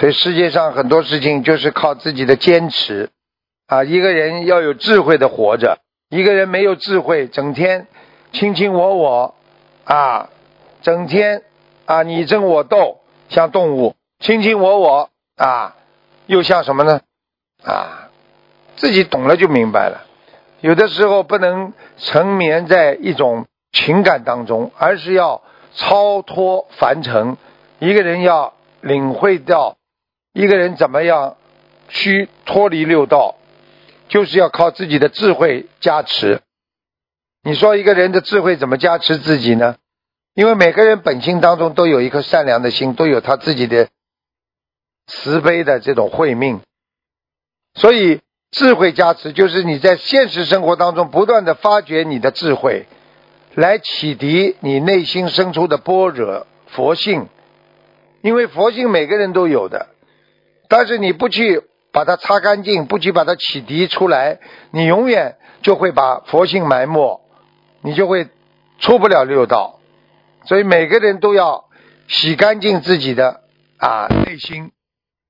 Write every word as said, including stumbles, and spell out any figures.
所以世界上很多事情就是靠自己的坚持啊！一个人要有智慧的活着，一个人没有智慧，整天卿卿我我啊，整天啊你争我斗，像动物卿卿我我啊，又像什么呢？啊，自己懂了就明白了。有的时候不能沉湎在一种情感当中，而是要超脱凡尘。一个人要领会到一个人怎么样去脱离六道，就是要靠自己的智慧加持。你说一个人的智慧怎么加持自己呢？因为每个人本性当中都有一颗善良的心，都有他自己的慈悲的这种慧命，所以智慧加持就是你在现实生活当中不断的发掘你的智慧，来启迪你内心深处的般若佛性。因为佛性每个人都有的，但是你不去把它擦干净，不去把它启迪出来，你永远就会把佛性埋没，你就会出不了六道。所以每个人都要洗干净自己的啊内心，